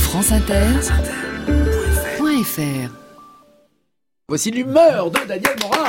franceinter.fr. Voici l'humeur de Daniel Morin.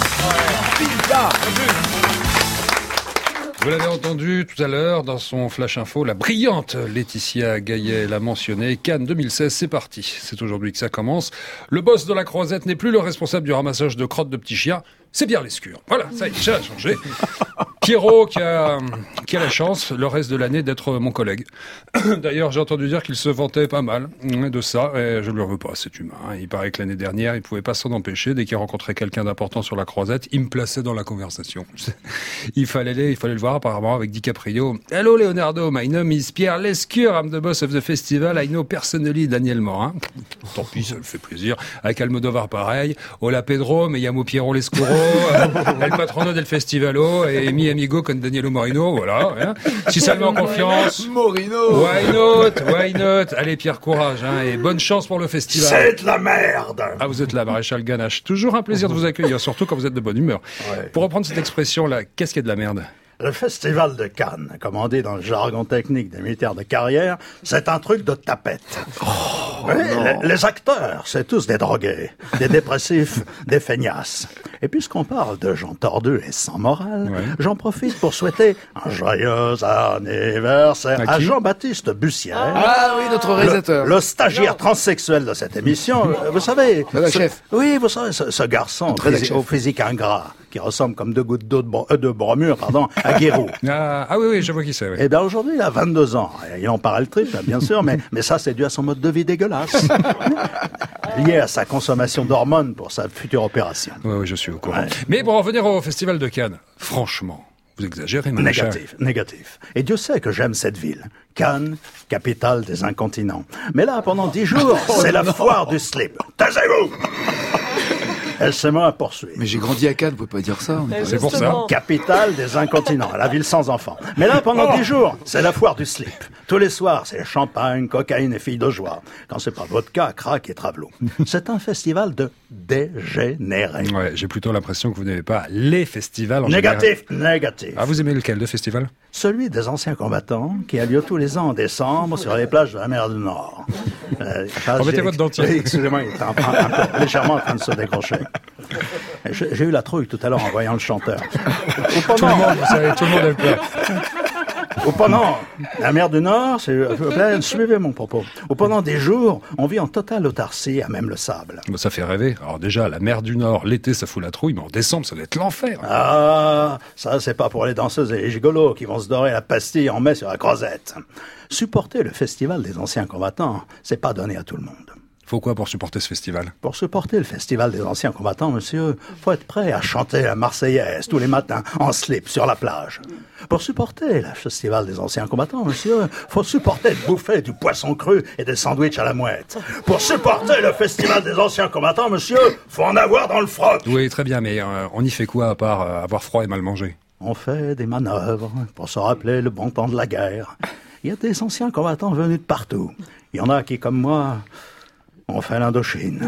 Vous l'avez entendu tout à l'heure dans son Flash Info, la brillante Laetitia Gaillet l'a mentionné. Cannes 2016, c'est parti. C'est aujourd'hui que ça commence. Le boss de la Croisette n'est plus le responsable du ramassage de crottes de petits chiens. C'est Pierre Lescure. Voilà, ça y est, ça a changé. Pierrot qui a la chance, le reste de l'année, d'être mon collègue. D'ailleurs, j'ai entendu dire qu'il se vantait pas mal de ça, et je ne le veux pas, c'est humain. Il paraît que l'année dernière, il pouvait pas s'en empêcher. Dès qu'il rencontrait quelqu'un d'important sur la Croisette, il me plaçait dans la conversation. Il fallait le voir apparemment avec DiCaprio. « Hello Leonardo, my name is Pierre Lescure, I'm the boss of the festival, I know personally Daniel Morin. » Tant pis, ça le fait plaisir. Avec Almodovar pareil, Hola Pedro, me llamo Piero Lescuro, El Patrono del Festivalo, et mi amigo con Danielo Morino, voilà. Hein. Si ça le met en confiance. Morino. Why not? Allez Pierre, courage, hein, et bonne chance pour le festival. C'est de la merde. Ah, vous êtes là, Maréchal Ganache. Toujours un plaisir de vous accueillir, surtout quand vous êtes de bonne humeur. Ouais. Pour reprendre cette expression-là, qu'est-ce qu'il y a de la merde? Le festival de Cannes, comme on dit dans le jargon technique des militaires de carrière, c'est un truc de tapette. Oui, les acteurs, c'est tous des drogués, des dépressifs, des feignasses. Et puisqu'on parle de gens tordus et sans morale, j'en profite pour souhaiter un joyeux anniversaire à Jean-Baptiste Bussière. Ah oui, notre réalisateur. Le stagiaire transsexuel de cette émission. Vous savez... chef. Oui, vous savez, ce garçon au physique ingrat, qui ressemble comme deux gouttes d'eau de bromure, à Guérou. Ah oui, je vois qui c'est. Oui. Eh bien, aujourd'hui, il a 22 ans. Il en parle le triple, bien sûr, mais ça, c'est dû à son mode de vie dégueulasse. Lié à sa consommation d'hormones pour sa future opération. Oui, je suis au courant. Ouais. Mais pour en revenir au Festival de Cannes, franchement, vous exagérez, Maréchal. Négatif. Et Dieu sait que j'aime cette ville. Cannes, capitale des incontinents. Mais là, pendant 10 jours, c'est la foire du slip. Taisez-vous! Elle s'est moins poursuivre. Mais j'ai grandi à Cannes, vous pouvez pas dire ça. C'est pour ça. Capitale des incontinents, la ville sans enfants. Mais là, pendant 10 jours, c'est la foire du slip. Tous les soirs, c'est champagne, cocaïne et filles de joie. Quand c'est pas vodka, crack et travelot. C'est un festival de dégénérés. Ouais, j'ai plutôt l'impression que vous n'aimez pas les festivals en Négatif. Ah, vous aimez lequel de festival? Celui des anciens combattants, qui a lieu tous les ans en décembre sur les plages de la mer du Nord. Remettez votre dentier. Oui, excusez-moi, il est un peu légèrement en train de se décrocher. J'ai eu la trouille tout à l'heure en voyant le chanteur. Tout le monde, vous savez, tout le monde a le peur. Ou pendant la mer du Nord, suivez mon propos. Ou pendant des jours, on vit en totale autarcie à même le sable. Ça fait rêver. Alors déjà, la mer du Nord, l'été, ça fout la trouille, mais en décembre, ça doit être l'enfer. Ah, ça, c'est pas pour les danseuses et les gigolos qui vont se dorer la pastille en mai sur la Croisette. Supporter le festival des anciens combattants, c'est pas donné à tout le monde. Faut quoi pour supporter ce festival? Pour supporter le festival des anciens combattants, monsieur, faut être prêt à chanter la Marseillaise tous les matins en slip sur la plage. Pour supporter le festival des anciens combattants, monsieur, faut supporter de bouffer du poisson cru et des sandwichs à la mouette. Pour supporter le festival des anciens combattants, monsieur, faut en avoir dans le froc. Oui, très bien, mais on y fait quoi à part avoir froid et mal manger? On fait des manœuvres pour se rappeler le bon temps de la guerre. Il y a des anciens combattants venus de partout. Il y en a qui, comme moi... On fait l'Indochine.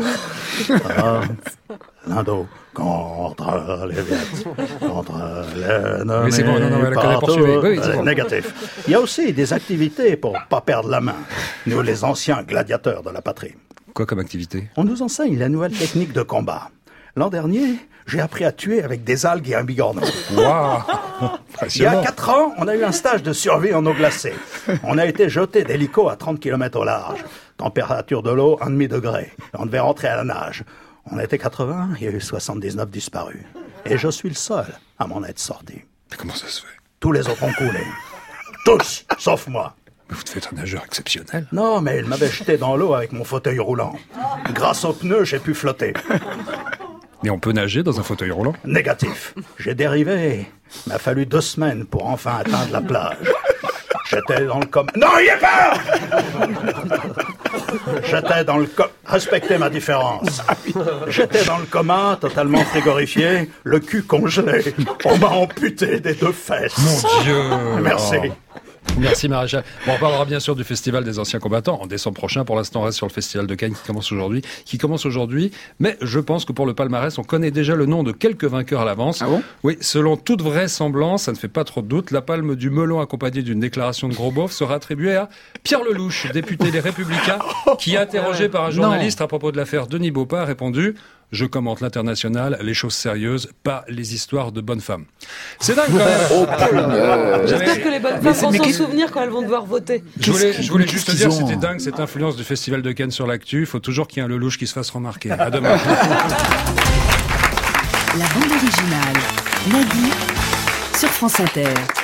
L'Indo contre les Viettes, contre les... Mais c'est bon, non, poursuivez. Oui, c'est bon. Négatif. Il y a aussi des activités pour pas perdre la main. Nous, les anciens gladiateurs de la patrie. Quoi comme activité? On nous enseigne la nouvelle technique de combat. L'an dernier, j'ai appris à tuer avec des algues et un bigorneau. Waouh! Il y a 4 ans, on a eu un stage de survie en eau glacée. On a été jeté d'hélico à 30 km au large. Température de l'eau, 1,5 degré. On devait rentrer à la nage. On était 80, il y a eu 79 disparus. Et je suis le seul à m'en être sorti. Mais comment ça se fait? Tous les autres ont coulé. Tous, sauf moi. Mais vous devez être un nageur exceptionnel. Non, mais il m'avait jeté dans l'eau avec mon fauteuil roulant. Grâce aux pneus, j'ai pu flotter. Mais on peut nager dans un fauteuil roulant? Négatif. J'ai dérivé. Il m'a fallu 2 semaines pour enfin atteindre la plage. J'étais dans le coma. Non, il est pas! J'étais dans le coma. Respectez ma différence. J'étais dans le coma, totalement frigorifié, le cul congelé. On m'a amputé des 2 fesses. Mon Dieu! Merci. Oh. Merci Maréchal. Bon, on parlera bien sûr du Festival des Anciens Combattants en décembre prochain. Pour l'instant, on reste sur le Festival de Cannes qui commence aujourd'hui. Mais je pense que pour le palmarès, on connaît déjà le nom de quelques vainqueurs à l'avance. Ah bon ? Oui, selon toute vraisemblance, ça ne fait pas trop de doute, la palme du melon accompagnée d'une déclaration de gros beauf sera attribuée à Pierre Lelouch, député des Républicains, qui, interrogé par un journaliste à propos de l'affaire Denis Baupin, a répondu: je commente l'international, les choses sérieuses, pas les histoires de bonnes femmes. C'est dingue quand même. J'espère que les bonnes femmes vont s'en souvenir quand elles vont devoir voter. Je voulais juste te dire, c'était dingue cette influence du Festival de Cannes sur l'actu. Il faut toujours qu'il y ait un Lelouch qui se fasse remarquer. À demain. La bande originale, Nagui, sur France Inter.